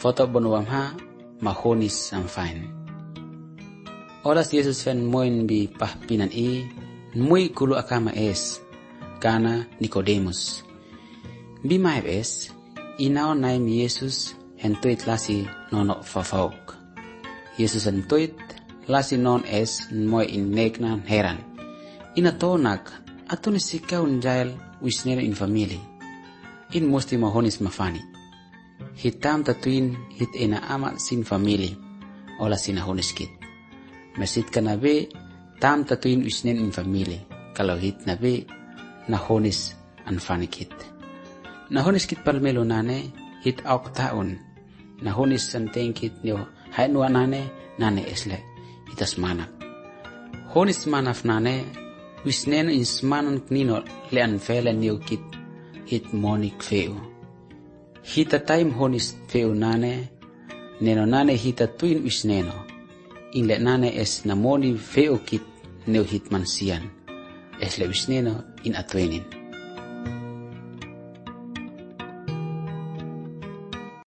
foto bonwam ha mahonis ang fine. Oras Jesus fen moin bi pahpinan muy kulu akama es kana Nicodemus. Bi maib es inaw naim Jesus hentuit lasi nono fafauk. Jesus hentuit lasi non es moy innek na heran. Inatonak atun sikaw njail wisner in family. In musti mahonis mafani. Hitam tatuin hit ina ama sin family ola sinahonis kit. Mesit ka nabe tam tatuin wisnen in family kalau hit nabe nahonis anfani kit. Nahonis kit palmelo nane hit auk taon. Nahonis santeng kit nyo hay nuwa nane esle hitas manak. Honis manaf nane wisnen in smanan knino lean fele niyo kit hit monik feo. Hita time honis feo nane neno nane hita tuin wisneno. Inle nane es namoni feo kit neo hit mansian. Es le wisneno in atwenin.